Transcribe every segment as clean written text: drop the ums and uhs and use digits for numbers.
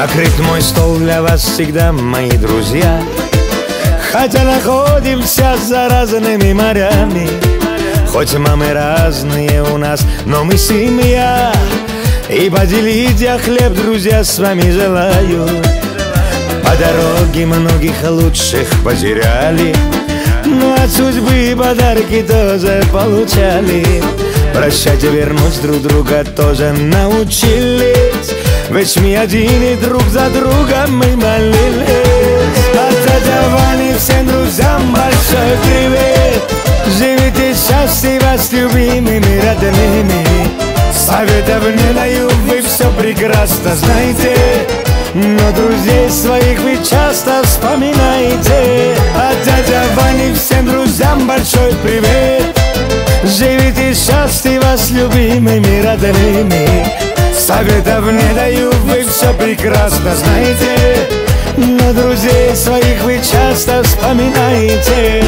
Накрыт мой стол для вас всегда, мои друзья. Хотя находимся за разными морями, хоть мамы разные у нас, но мы семья. И поделить я хлеб, друзья, с вами желаю. По дороге многих лучших потеряли, но от судьбы подарки тоже получали. Прощать и вернуть друг друга тоже научились, ведь мы один и друг за другом мы молились. От дядя Вани всем друзьям большой привет. Живите счастливо с любимыми родными. Советов не даю, вы все прекрасно знаете, но друзей своих вы часто вспоминаете. От дядя Вани всем друзьям большой привет. Живите счастливо с любимыми родными. Советов не даю, вы все прекрасно знаете, но друзей своих вы часто вспоминаете.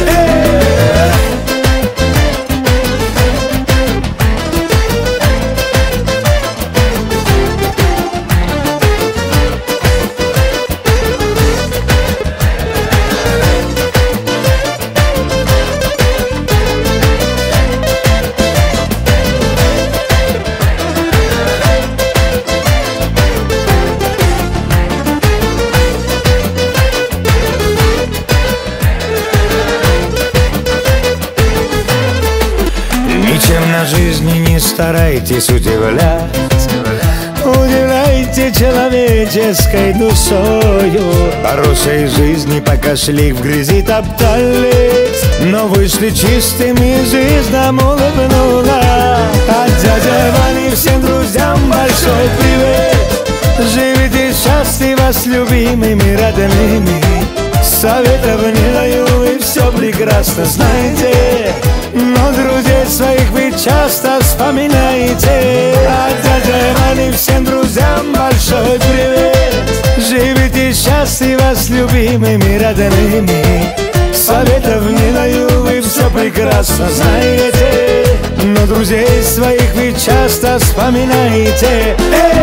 Ничем на жизни не старайтесь удивлять, удивляйте человеческой душою. Хорошей жизни пока шли в грязи топтались, но вышли чистыми, жизнь нам улыбнула. От дяди Вани всем друзьям большой привет. Живите счастливо с любимыми родными. Советов не даю, вы все прекрасно знаете, но друзей своих вы часто вспоминаете. От дяди Вани всем друзьям большой привет. Живите счастливо с любимыми родными. Советов не даю, вы все прекрасно знаете, но друзей своих вы часто вспоминаете.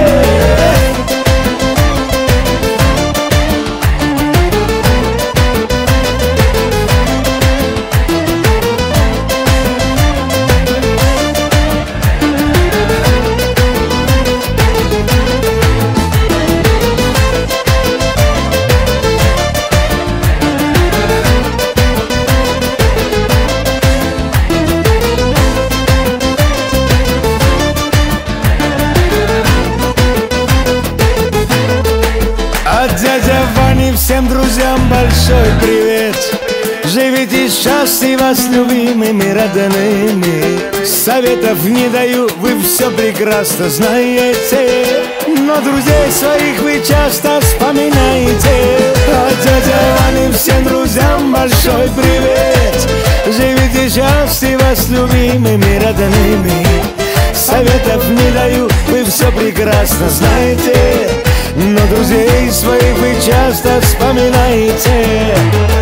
От дядя Вани всем друзьям большой привет. Живите счастливо с любимыми родными. Советов не даю, вы все прекрасно знаете, но друзей своих вы часто вспоминаете. От дядя Вани всем друзьям большой привет. Живите счастливо с любимыми родными. Советов не даю, вы все прекрасно знаете, но друзей своих вы часто вспоминаете.